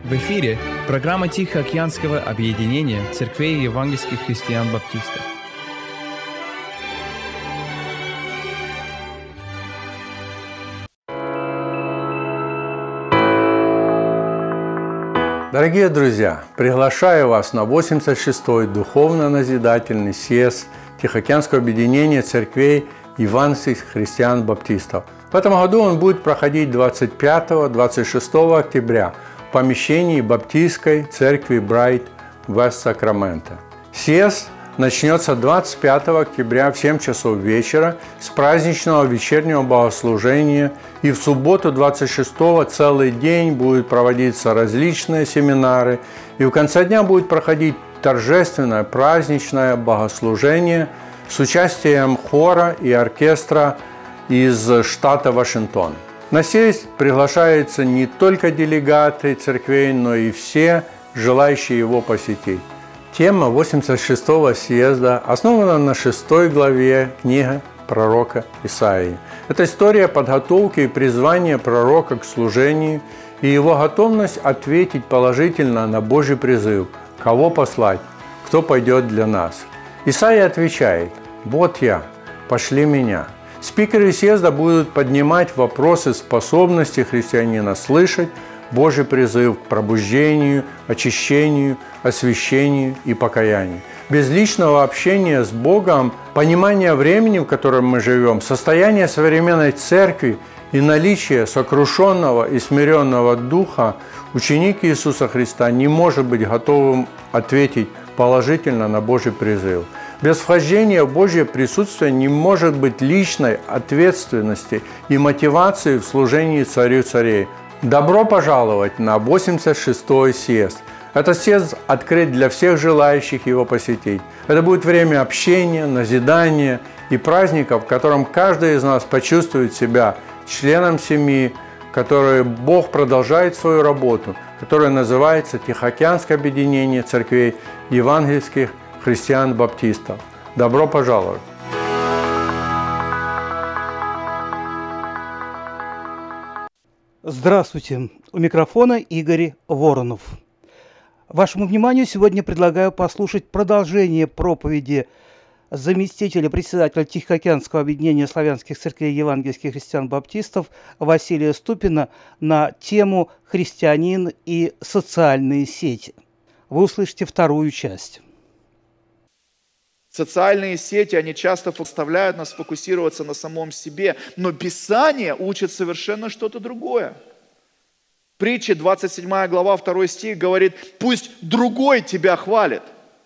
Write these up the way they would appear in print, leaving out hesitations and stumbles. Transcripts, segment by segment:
В эфире программа Тихоокеанского объединения церквей евангельских христиан-баптистов. Дорогие друзья, приглашаю вас на 86-й духовно-назидательный съезд Тихоокеанского объединения церквей евангельских христиан-баптистов. В этом году он будет проходить 25-26 октября в помещении Баптистской церкви Брайт Вест-Сакраменто. Съезд начнется 25 октября в 7 часов вечера с праздничного вечернего богослужения, и в субботу 26-го целый день будут проводиться различные семинары, и в конце дня будет проходить торжественное праздничное богослужение с участием хора и оркестра из штата Вашингтон. На съезд приглашаются не только делегаты церквей, но и все желающие его посетить. Тема 86-го съезда основана на 6 главе книги пророка Исаии. Это история подготовки и призвания пророка к служению и его готовность ответить положительно на Божий призыв, кого послать, кто пойдет для нас. Исаия отвечает: «Вот я, пошли меня». Спикеры съезда будут поднимать вопросы способности христианина слышать Божий призыв к пробуждению, очищению, освящению и покаянию. Без личного общения с Богом, понимания времени, в котором мы живем, состояния современной церкви и наличия сокрушенного и смиренного духа, ученик Иисуса Христа не может быть готовым ответить положительно на Божий призыв. Без вхождения в Божье присутствие не может быть личной ответственности и мотивации в служении Царю царей. Добро пожаловать на 86-й съезд. Этот съезд открыт для всех желающих его посетить. Это будет время общения, назидания и праздника, в котором каждый из нас почувствует себя членом семьи, в которой Бог продолжает свою работу, которая называется Тихоокеанское объединение церквей евангельских христиан-баптистов. Добро пожаловать! Здравствуйте! У микрофона Игорь Воронов. Вашему вниманию сегодня предлагаю послушать продолжение проповеди заместителя председателя Тихоокеанского объединения славянских церквей евангельских христиан-баптистов Василия Ступина на тему «Христианин и социальные сети». Вы услышите вторую часть. Социальные сети, они часто заставляют нас фокусироваться на самом себе, но Писание учит совершенно что-то другое. Притча, 27 глава, 2 стих говорит: «Пусть другой тебя хвалит».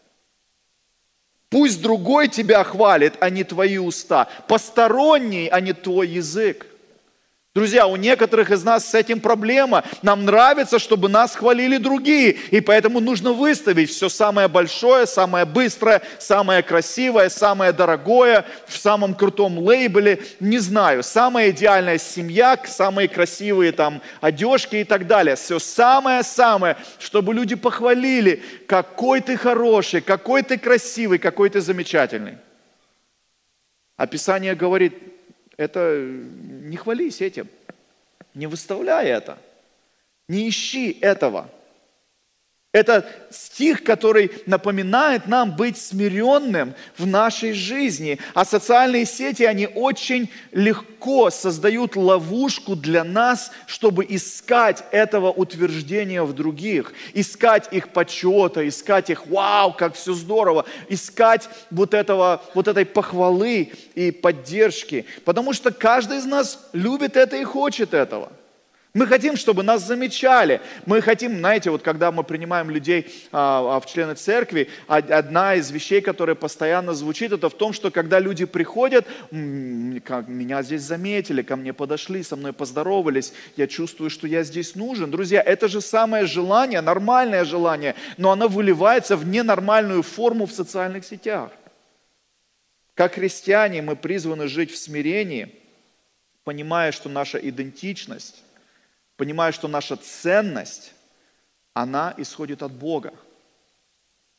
Пусть другой тебя хвалит, а не твои уста. Посторонний, а не твой язык. Друзья, у некоторых из нас с этим проблема. Нам нравится, чтобы нас хвалили другие. И поэтому нужно выставить все самое большое, самое быстрое, самое красивое, самое дорогое, в самом крутом лейбле. Не знаю, самая идеальная семья, самые красивые там одежки и так далее. Все самое-самое, чтобы люди похвалили, какой ты хороший, какой ты красивый, какой ты замечательный. А Писание говорит: это не хвались этим, не выставляй это, не ищи этого. Это стих, который напоминает нам быть смиренным в нашей жизни. А социальные сети, они очень легко создают ловушку для нас, чтобы искать этого утверждения в других, искать их почета, искать их «Вау, как все здорово!», искать вот этой похвалы и поддержки. Потому что каждый из нас любит это и хочет этого. Мы хотим, чтобы нас замечали. Мы хотим, знаете, вот когда мы принимаем людей в члены церкви, одна из вещей, которая постоянно звучит, это в том, что когда люди приходят, меня здесь заметили, ко мне подошли, со мной поздоровались, я чувствую, что я здесь нужен. Друзья, это же самое желание, нормальное желание, но оно выливается в ненормальную форму в социальных сетях. Как христиане мы призваны жить в смирении, понимая, что наша идентичность, понимая, что наша ценность, она исходит от Бога.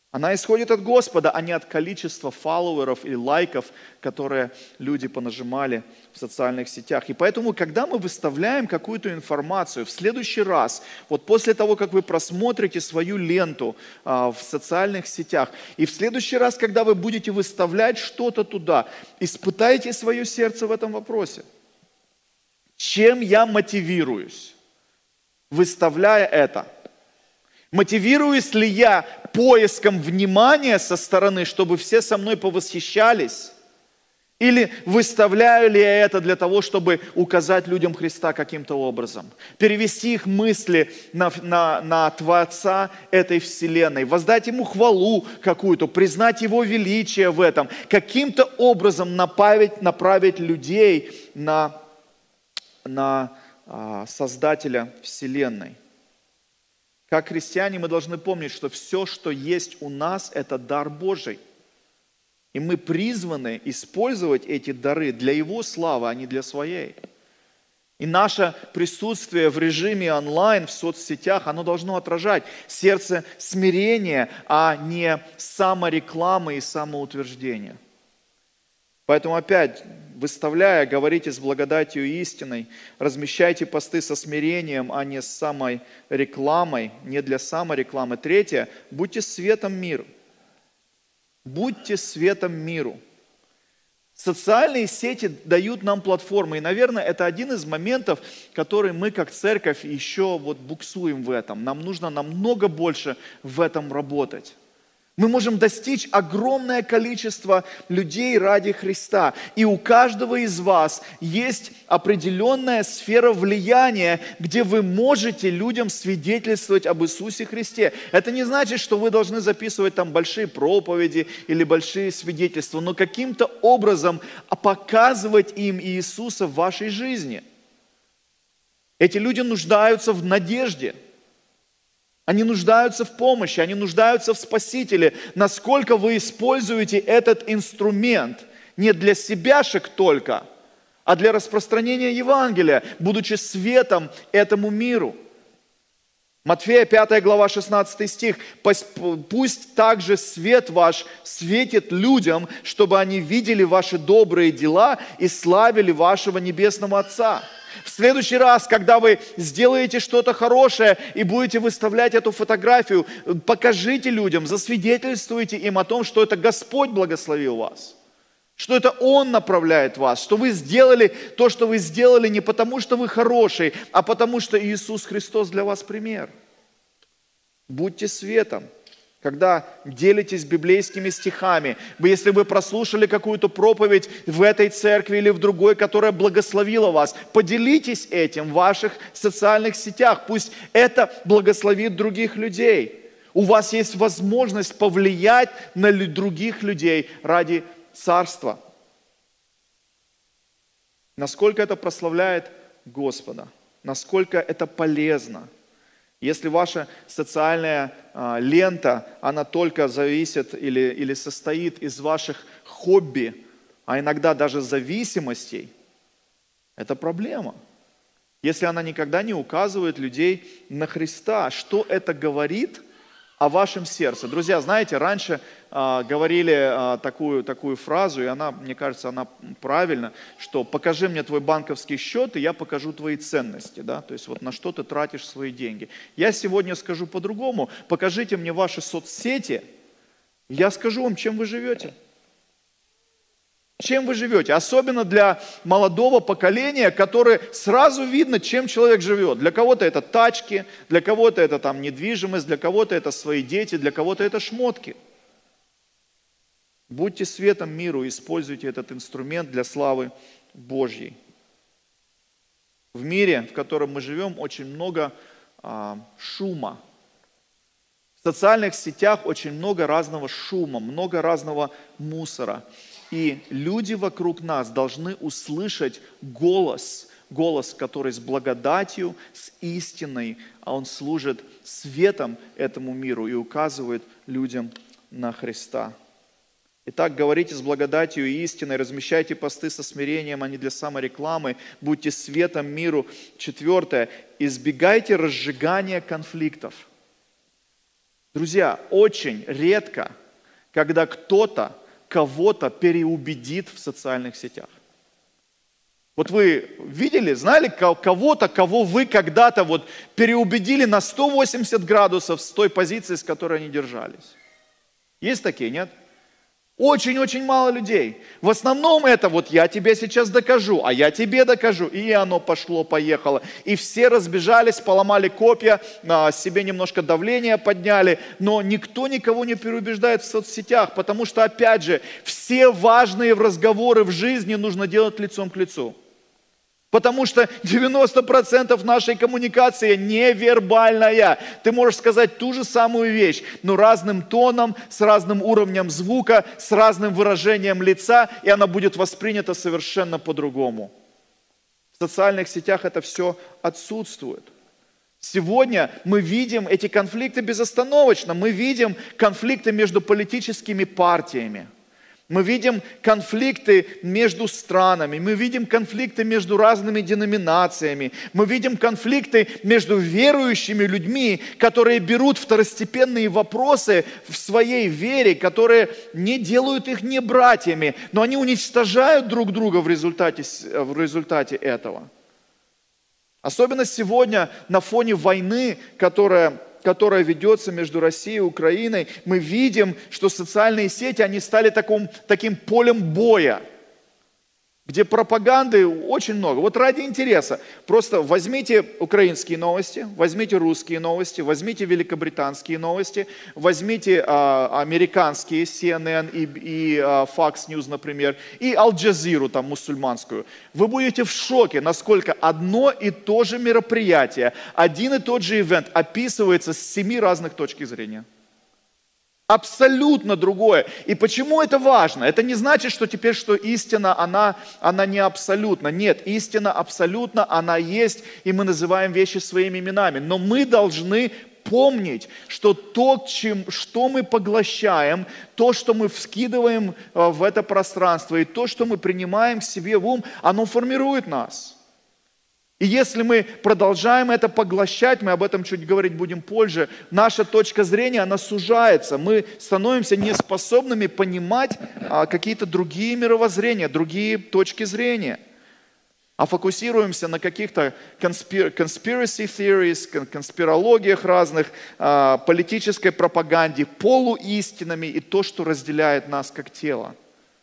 Она исходит от Господа, а не от количества фолловеров или лайков, которые люди понажимали в социальных сетях. И поэтому, когда мы выставляем какую-то информацию, в следующий раз, вот после того, как вы просмотрите свою ленту в социальных сетях, и в следующий раз, когда вы будете выставлять что-то туда, испытайте свое сердце в этом вопросе. Чем я мотивируюсь, выставляя это? Мотивируюсь ли я поиском внимания со стороны, чтобы все со мной повосхищались? Или выставляю ли я это для того, чтобы указать людям Христа каким-то образом? Перевести их мысли на Творца этой вселенной, воздать Ему хвалу какую-то, признать Его величие в этом, каким-то образом направить людей на Создателя вселенной. Как христиане мы должны помнить, что все, что есть у нас, это дар Божий. И мы призваны использовать эти дары для Его славы, а не для своей. И наше присутствие в режиме онлайн, в соцсетях, оно должно отражать сердце смирения, а не саморекламы и самоутверждения. Поэтому опять, выставляя, говорите с благодатью и истиной, размещайте посты со смирением, а не с самой рекламой, не для саморекламы. Третье, будьте светом миру. Будьте светом миру. Социальные сети дают нам платформы, и, наверное, это один из моментов, который мы как церковь еще буксуем в этом. Нам нужно намного больше в этом работать. Мы можем достичь огромное количество людей ради Христа. И у каждого из вас есть определенная сфера влияния, где вы можете людям свидетельствовать об Иисусе Христе. Это не значит, что вы должны записывать там большие проповеди или большие свидетельства, но каким-то образом показывать им Иисуса в вашей жизни. Эти люди нуждаются в надежде. Они нуждаются в помощи, они нуждаются в Спасителе. Насколько вы используете этот инструмент не для себяшек только, а для распространения Евангелия, будучи светом этому миру. Матфея 5 глава 16 стих. «Пусть также свет ваш светит людям, чтобы они видели ваши добрые дела и славили вашего Небесного Отца». В следующий раз, когда вы сделаете что-то хорошее и будете выставлять эту фотографию, покажите людям, засвидетельствуйте им о том, что это Господь благословил вас, что это Он направляет вас, что вы сделали то, что вы сделали не потому, что вы хороший, а потому, что Иисус Христос для вас пример. Будьте светом. Когда делитесь библейскими стихами, если вы прослушали какую-то проповедь в этой церкви или в другой, которая благословила вас, поделитесь этим в ваших социальных сетях. Пусть это благословит других людей. У вас есть возможность повлиять на других людей ради Царства. Насколько это прославляет Господа, насколько это полезно. Если ваша социальная лента, она только зависит или состоит из ваших хобби, а иногда даже зависимостей, это проблема. Если она никогда не указывает людей на Христа, что это говорит о вашем сердце? Друзья, знаете, раньше говорили такую фразу, и она, мне кажется, она правильна, что покажи мне твой банковский счет, и я покажу твои ценности. Да? То есть вот на что ты тратишь свои деньги. Я сегодня скажу по-другому. Покажите мне ваши соцсети, и я скажу вам, чем вы живете. Чем вы живете? Особенно для молодого поколения, которое сразу видно, чем человек живет. Для кого-то это тачки, для кого-то это там недвижимость, для кого-то это свои дети, для кого-то это шмотки. Будьте светом миру, используйте этот инструмент для славы Божьей. В мире, в котором мы живем, очень много шума. В социальных сетях очень много разного шума, много разного мусора. И люди вокруг нас должны услышать голос, который с благодатью, с истиной, а он служит светом этому миру и указывает людям на Христа. Итак, говорите с благодатью и истиной, размещайте посты со смирением, а не для саморекламы, будьте светом миру. 4. Избегайте разжигания конфликтов. Друзья, очень редко, когда кто-то кого-то переубедит в социальных сетях. Вот вы видели, знали кого-то, кого вы когда-то вот переубедили на 180 градусов с той позиции, с которой они держались? Есть такие, нет? Очень-очень мало людей. В основном это вот я тебе сейчас докажу, а я тебе докажу. И оно пошло-поехало. И все разбежались, поломали копья, себе немножко давление подняли. Но никто никого не переубеждает в соцсетях, потому что, опять же, все важные разговоры в жизни нужно делать лицом к лицу. Потому что 90% нашей коммуникации невербальная. Ты можешь сказать ту же самую вещь, но разным тоном, с разным уровнем звука, с разным выражением лица, и она будет воспринята совершенно по-другому. В социальных сетях это все отсутствует. Сегодня мы видим эти конфликты безостановочно. Мы видим конфликты между политическими партиями. Мы видим конфликты между странами, мы видим конфликты между разными деноминациями, мы видим конфликты между верующими людьми, которые берут второстепенные вопросы в своей вере, которые не делают их не братьями, но они уничтожают друг друга в результате этого. Особенно сегодня на фоне войны, которая ведется между Россией и Украиной, мы видим, что социальные сети, они стали таким полем боя, где пропаганды очень много. Вот ради интереса, просто возьмите украинские новости, возьмите русские новости, возьмите великобританские новости, возьмите американские CNN и Fox News, например, и Аль-Джазиру, там, мусульманскую. Вы будете в шоке, насколько одно и то же мероприятие, один и тот же ивент описывается с 7 разных точек зрения. Абсолютно другое. И почему это важно? Это не значит, что теперь, что истина, она не абсолютна. Нет, истина абсолютна, она есть, и мы называем вещи своими именами. Но мы должны помнить, что то, что мы поглощаем, то, что мы вскидываем в это пространство, и то, что мы принимаем к себе в ум, оно формирует нас. И если мы продолжаем это поглощать, мы об этом чуть говорить будем позже, наша точка зрения, она сужается. Мы становимся неспособными понимать какие-то другие мировоззрения, другие точки зрения. А фокусируемся на каких-то conspiracy theories, конспирологиях разных, политической пропаганде, полуистинами и то, что разделяет нас как тело.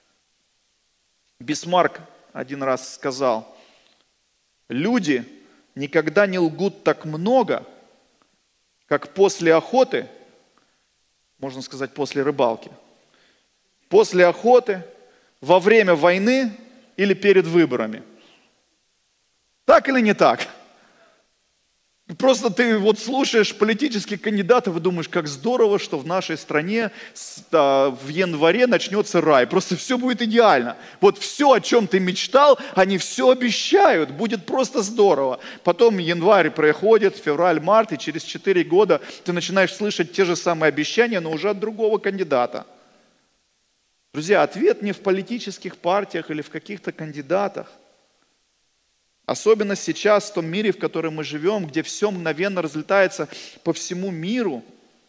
Бисмарк один раз сказал: люди никогда не лгут так много, как после охоты, можно сказать, после рыбалки, после охоты, во время войны или перед выборами. Так или не так? Просто ты вот слушаешь политических кандидатов и думаешь, как здорово, что в нашей стране в январе начнется рай. Просто все будет идеально. Вот все, о чем ты мечтал, они все обещают. Будет просто здорово. Потом январь проходит, февраль, март, и через 4 года ты начинаешь слышать те же самые обещания, но уже от другого кандидата. Друзья, ответ не в политических партиях или в каких-то кандидатах. Особенно сейчас, в том мире, в котором мы живем, где все мгновенно разлетается по всему миру,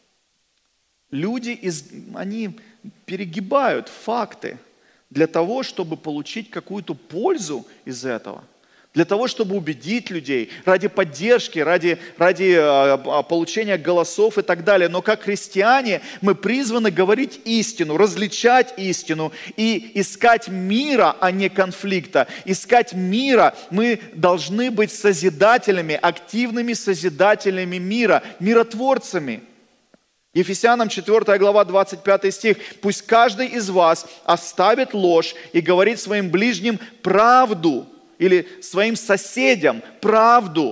люди, они перегибают факты для того, чтобы получить какую-то пользу из этого. Для того, чтобы убедить людей, ради поддержки, ради получения голосов и так далее. Но как христиане мы призваны говорить истину, различать истину и искать мира, а не конфликта. Искать мира. Мы должны быть созидателями, активными созидателями мира, миротворцами. Ефесянам 4 глава 25 стих. «Пусть каждый из вас оставит ложь и говорит своим ближним правду». Или своим соседям правду,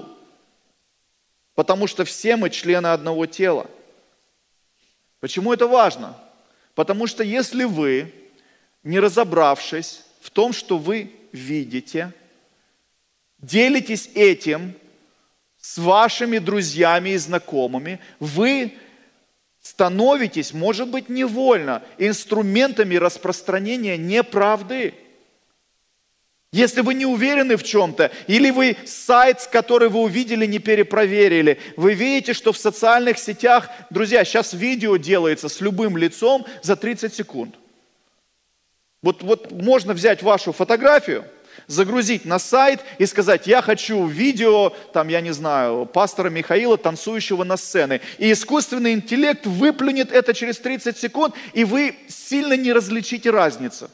потому что все мы члены одного тела. Почему это важно? Потому что если вы, не разобравшись в том, что вы видите, делитесь этим с вашими друзьями и знакомыми, вы становитесь, может быть, невольно инструментами распространения неправды. Если вы не уверены в чем-то, или вы сайт, который вы увидели, не перепроверили, вы видите, что в социальных сетях, друзья, сейчас видео делается с любым лицом за 30 секунд. Вот можно взять вашу фотографию, загрузить на сайт и сказать: я хочу видео, там, я не знаю, пастора Михаила, танцующего на сцене. И искусственный интеллект выплюнет это через 30 секунд, и вы сильно не различите разницу.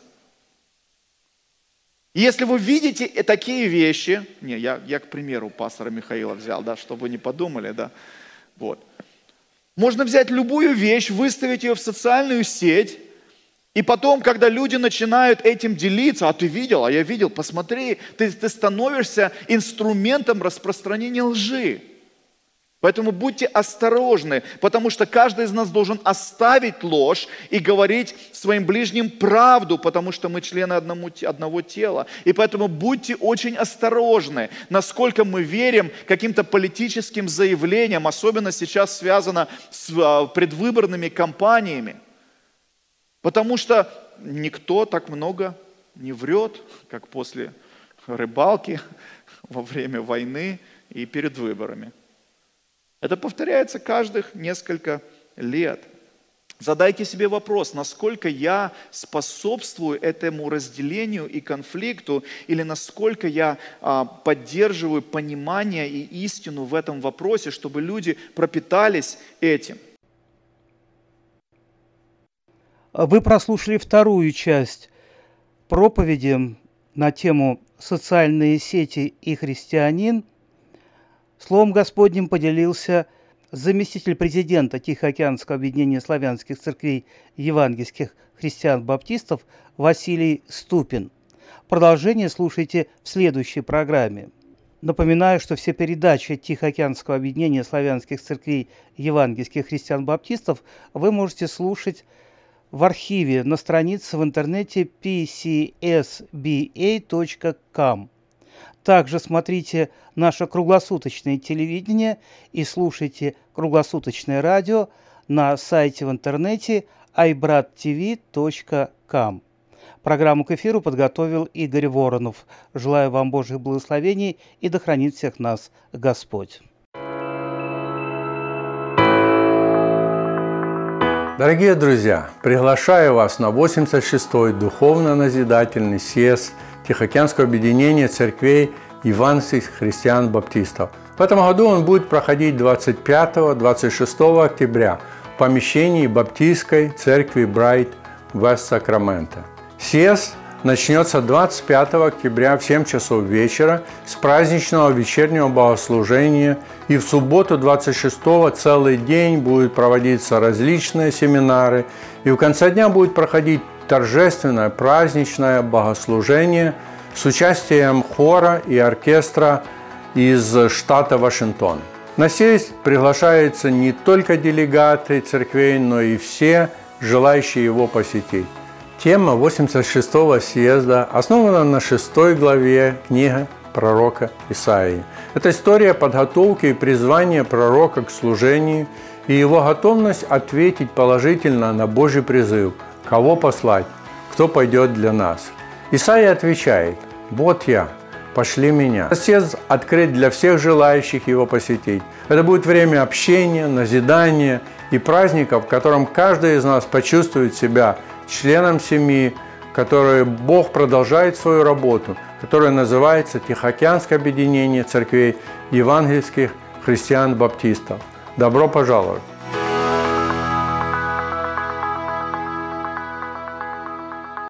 Если вы видите такие вещи, я к примеру пастора Михаила взял, да, чтобы вы не подумали, да, вот. Можно взять любую вещь, выставить ее в социальную сеть, и потом, когда люди начинают этим делиться: а ты видел, а я видел, посмотри, ты становишься инструментом распространения лжи. Поэтому будьте осторожны, потому что каждый из нас должен оставить ложь и говорить своим ближним правду, потому что мы члены одного тела. И поэтому будьте очень осторожны, насколько мы верим каким-то политическим заявлениям, особенно сейчас связано с предвыборными кампаниями. Потому что никто так много не врет, как после рыбалки, во время войны и перед выборами. Это повторяется каждых несколько лет. Задайте себе вопрос: насколько я способствую этому разделению и конфликту, или насколько я поддерживаю понимание и истину в этом вопросе, чтобы люди пропитались этим. Вы прослушали вторую часть проповеди на тему «Социальные сети и христианин». Словом Господним поделился заместитель президента Тихоокеанского объединения славянских церквей евангельских христиан-баптистов Василий Ступин. Продолжение слушайте в следующей программе. Напоминаю, что все передачи Тихоокеанского объединения славянских церквей евангельских христиан-баптистов вы можете слушать в архиве на странице в интернете pcsba.com. Также смотрите наше круглосуточное телевидение и слушайте круглосуточное радио на сайте в интернете ibrat.tv.com. Программу к эфиру подготовил Игорь Воронов. Желаю вам Божьих благословений и да хранит всех нас Господь. Дорогие друзья, приглашаю вас на 86-й духовно-назидательный съезд Тихоокеанского объединения церквей евангельских христиан-баптистов. В этом году он будет проходить 25-26 октября в помещении Баптистской церкви Брайт в Вест-Сакраменто. Съезд начнется 25 октября в 7 часов вечера с праздничного вечернего богослужения, и в субботу 26-го целый день будут проводиться различные семинары, и в конце дня будет проходить торжественное праздничное богослужение с участием хора и оркестра из штата Вашингтон. На съезд приглашаются не только делегаты церквей, но и все желающие его посетить. Тема 86-го съезда основана на 6 главе книги пророка Исаии. Это история подготовки и призвания пророка к служению и его готовность ответить положительно на Божий призыв: кого послать, кто пойдет для нас. Исаия отвечает: «Вот я, пошли меня». Съезд открыт для всех желающих его посетить. Это будет время общения, назидания и праздника, в котором каждый из нас почувствует себя членом семьи, в которой Бог продолжает свою работу, которая называется Тихоокеанское объединение церквей евангельских христиан-баптистов. Добро пожаловать!